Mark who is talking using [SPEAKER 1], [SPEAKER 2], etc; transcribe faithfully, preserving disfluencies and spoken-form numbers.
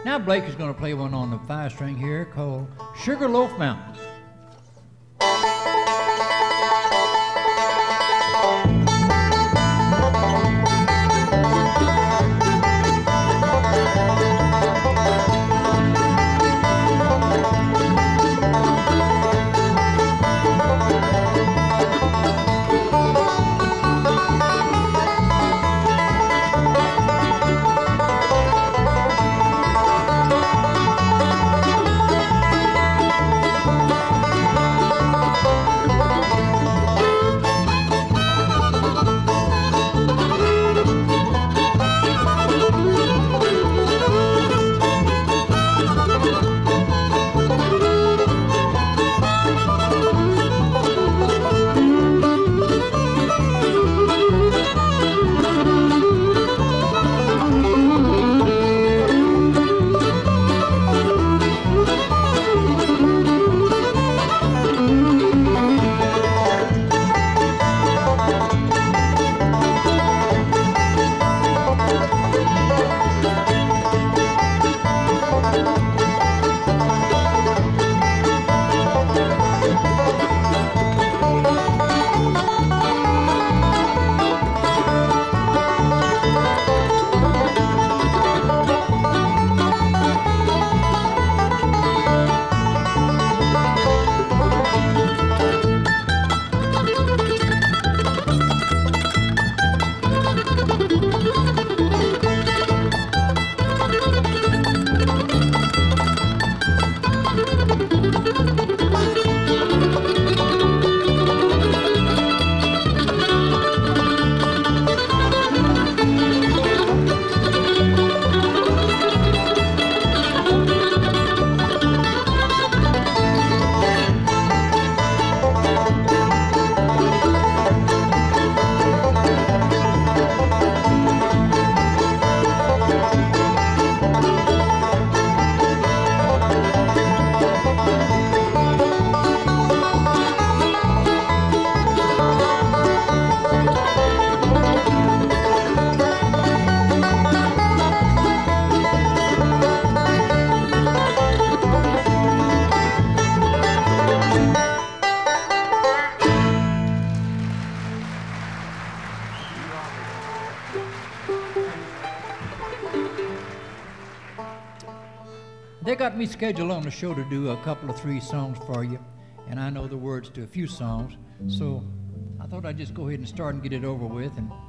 [SPEAKER 1] Now Blake is going to play one on the five string here called Sugarloaf Mountain. They got me scheduled on the show to do a couple of three songs for you, and I know the words to a few songs, so I thought I'd just go ahead and start and get it over with. And